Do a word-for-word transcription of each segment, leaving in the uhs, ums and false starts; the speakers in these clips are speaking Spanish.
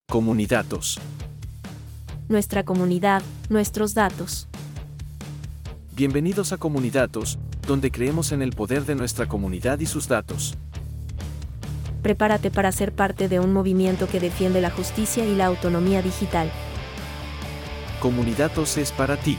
Comunidatos. Nuestra comunidad, nuestros datos. Bienvenidos a Comunidatos, donde creemos en el poder de nuestra comunidad y sus datos. Prepárate para ser parte de un movimiento que defiende la justicia y la autonomía digital. Comunidatos es para ti.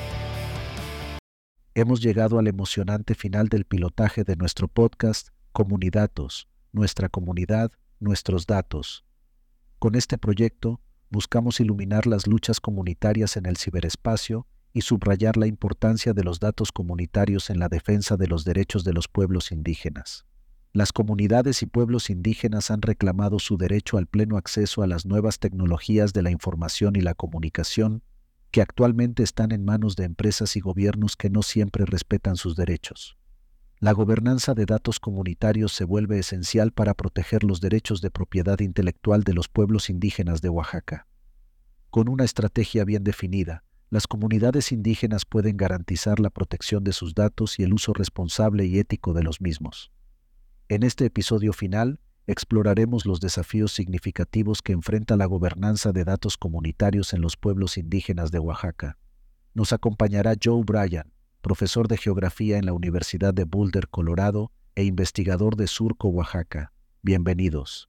Hemos llegado al emocionante final del pilotaje de nuestro podcast Comunidatos, nuestra comunidad, nuestros datos. Con este proyecto, buscamos iluminar las luchas comunitarias en el ciberespacio y subrayar la importancia de los datos comunitarios en la defensa de los derechos de los pueblos indígenas. Las comunidades y pueblos indígenas han reclamado su derecho al pleno acceso a las nuevas tecnologías de la información y la comunicación, que actualmente están en manos de empresas y gobiernos que no siempre respetan sus derechos. La gobernanza de datos comunitarios se vuelve esencial para proteger los derechos de propiedad intelectual de los pueblos indígenas de Oaxaca. Con una estrategia bien definida, las comunidades indígenas pueden garantizar la protección de sus datos y el uso responsable y ético de los mismos. En este episodio final, exploraremos los desafíos significativos que enfrenta la gobernanza de datos comunitarios en los pueblos indígenas de Oaxaca. Nos acompañará Joe Bryan, profesor de Geografía en la Universidad de Boulder, Colorado, e investigador de Surco, Oaxaca. Bienvenidos.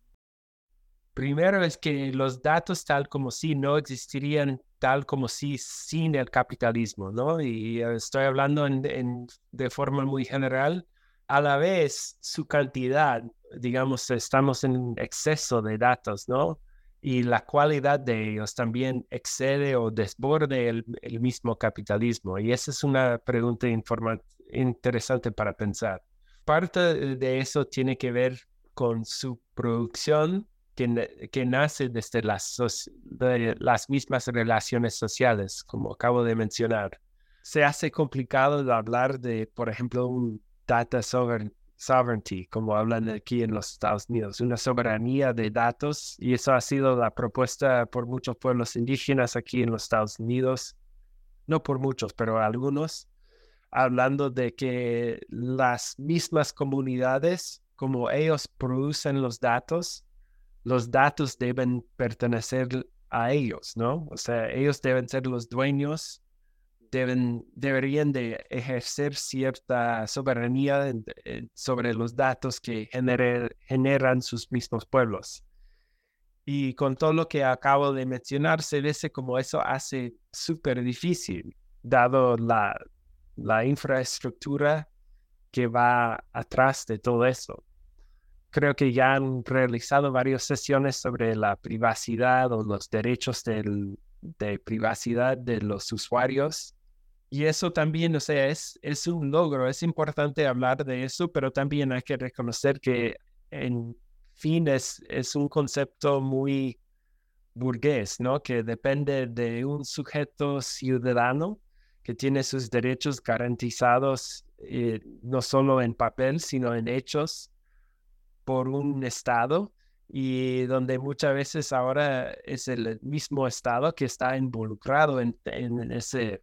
Primero es que los datos tal como sí no existirían tal como sí sin el capitalismo, ¿no? Y estoy hablando en, en, de forma muy general. A la vez, su cantidad, digamos, estamos en exceso de datos, ¿no? Y la cualidad de ellos también excede o desborde el, el mismo capitalismo. Y esa es una pregunta informa- interesante para pensar. Parte de eso tiene que ver con su producción que, que nace desde las, de las mismas relaciones sociales, como acabo de mencionar. Se hace complicado de hablar de, por ejemplo, un data sovereign, sovereignty, como hablan aquí en los Estados Unidos, una soberanía de datos, y eso ha sido la propuesta por muchos pueblos indígenas aquí en los Estados Unidos, no por muchos, pero algunos, hablando de que las mismas comunidades, como ellos producen los datos, los datos deben pertenecer a ellos, ¿no? O sea, ellos deben ser los dueños, deben, deberían de ejercer cierta soberanía en, en, sobre los datos que genere, generan sus mismos pueblos. Y con todo lo que acabo de mencionar, se dice como eso hace súper difícil, dado la, la infraestructura que va atrás de todo eso. Creo que ya han realizado varias sesiones sobre la privacidad o los derechos del, de privacidad de los usuarios. Y eso también, o sea, es, es un logro, es importante hablar de eso, pero también hay que reconocer que, en fin, es, es un concepto muy burgués, ¿no? Que depende de un sujeto ciudadano que tiene sus derechos garantizados, eh, no solo en papel, sino en hechos, por un Estado, y donde muchas veces ahora es el mismo Estado que está involucrado en, en ese...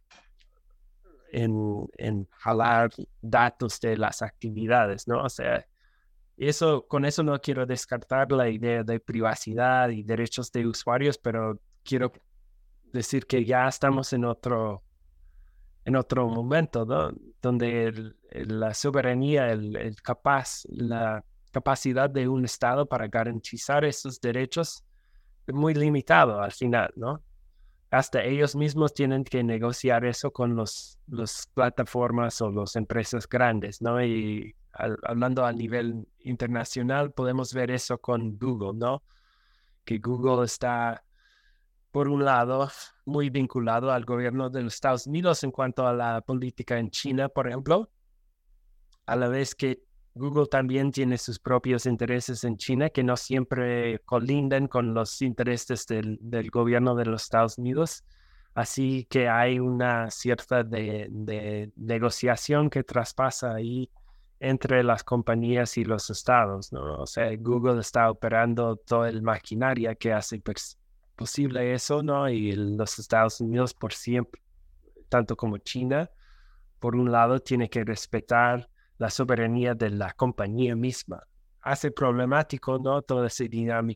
En, en jalar datos de las actividades, ¿no? O sea, eso, con eso no quiero descartar la idea de privacidad y derechos de usuarios, pero quiero decir que ya estamos en otro, en otro momento, ¿no? Donde el, el, la soberanía, el, el capaz, la capacidad de un Estado para garantizar esos derechos es muy limitado al final, ¿no? Hasta ellos mismos tienen que negociar eso con los, los plataformas o las empresas grandes, ¿no? Y al, hablando a nivel internacional, podemos ver eso con Google, ¿no? Que Google está, por un lado, muy vinculado al gobierno de los Estados Unidos en cuanto a la política en China, por ejemplo, a la vez que Google también tiene sus propios intereses en China que no siempre colindan con los intereses del, del gobierno de los Estados Unidos. Así que hay una cierta de, de negociación que traspasa ahí entre las compañías y los estados, ¿no? O sea, Google está operando toda la maquinaria que hace pues, posible eso, ¿no? Y los Estados Unidos por siempre, tanto como China, por un lado, tiene que respetar la soberanía de la compañía misma. Hace problemático, ¿no? Todo ese dinámico.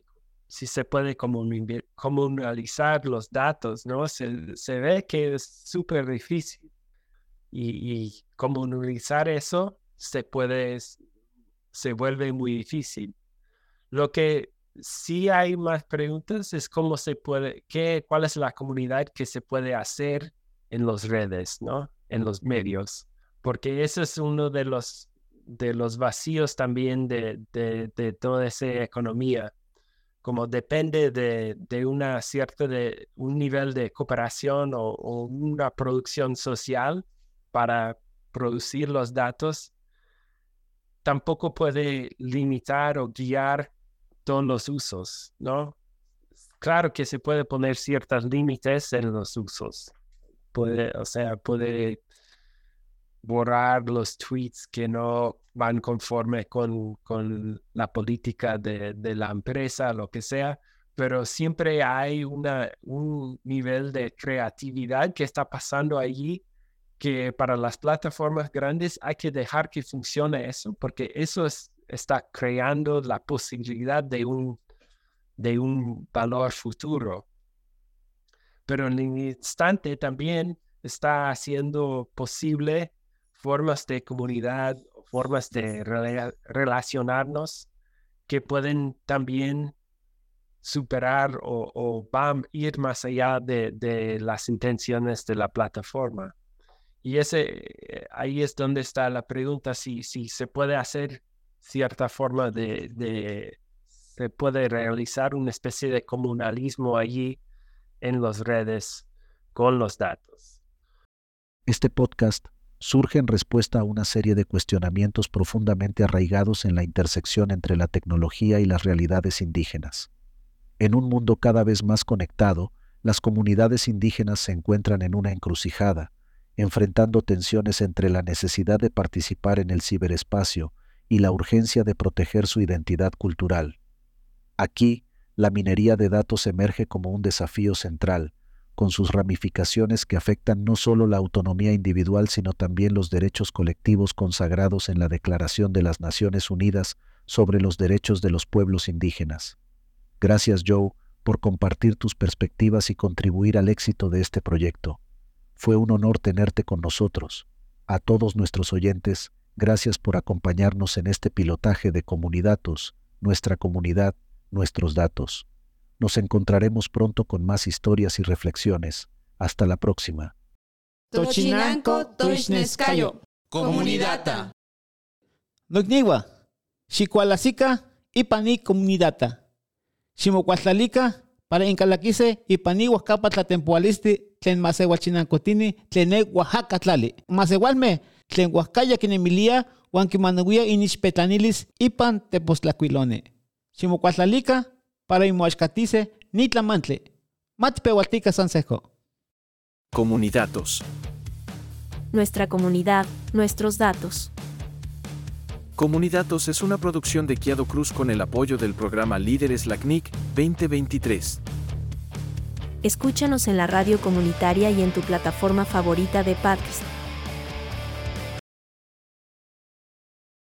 si se puede comuni- comunalizar los datos, ¿no? Se, se ve que es súper difícil. Y, y comunalizar eso se puede, se vuelve muy difícil. Lo que sí hay más preguntas es cómo se puede, qué, cuál es la comunidad que se puede hacer en las redes, ¿no? En los medios. Porque ese es uno de los, de los vacíos también de, de, de toda esa economía. Como depende de, de una cierta, de un nivel de cooperación o, o una producción social para producir los datos, tampoco puede limitar o guiar todos los usos, ¿no? Claro que se puede poner ciertos límites en los usos. Puede, o sea, puede borrar los tweets que no van conforme con, con la política de, de la empresa, lo que sea, pero siempre hay una, un nivel de creatividad que está pasando allí, que para las plataformas grandes hay que dejar que funcione eso, porque eso es, está creando la posibilidad de un, de un valor futuro. Pero en el instante también está haciendo posible formas de comunidad, formas de rela- relacionarnos que pueden también superar o, o van a ir más allá de, de las intenciones de la plataforma. Y ese, ahí es donde está la pregunta, si, si se puede hacer cierta forma de, de, se puede realizar una especie de comunalismo allí en las redes con los datos. Este podcast surge en respuesta a una serie de cuestionamientos profundamente arraigados en la intersección entre la tecnología y las realidades indígenas. En un mundo cada vez más conectado, las comunidades indígenas se encuentran en una encrucijada, enfrentando tensiones entre la necesidad de participar en el ciberespacio y la urgencia de proteger su identidad cultural. Aquí, la minería de datos emerge como un desafío central, con sus ramificaciones que afectan no solo la autonomía individual, sino también los derechos colectivos consagrados en la Declaración de las Naciones Unidas sobre los Derechos de los Pueblos Indígenas. Gracias, Joe, por compartir tus perspectivas y contribuir al éxito de este proyecto. Fue un honor tenerte con nosotros. A todos nuestros oyentes, gracias por acompañarnos en este pilotaje de Comunidatos, nuestra comunidad, nuestros datos. Nos encontraremos pronto con más historias y reflexiones. Hasta la próxima. Tochinanco Toixnescayo, Comunidata. Nogniwa, Xicualasica y Pani Comunidata. Ximocuatlalika para Incalaquise y Pani Huacapa Tlatempoalisti, Tlen Masehualchinacotini, Tlene Oaxaca Tlali. Masehualme, Tlen Huascaya Quinemilia, Huanquimanuia Inixpetlanilis, Ipan Tepostlacuilone. Ximocuatlalika para Imoachcatice, Nitlamantle. Matpehualtica Sansejo. Comunidatos. Nuestra comunidad, nuestros datos. Comunidatos es una producción de Kiado Cruz con el apoyo del programa Líderes LACNIC veinte veintitrés. Escúchanos en la radio comunitaria y en tu plataforma favorita de podcast.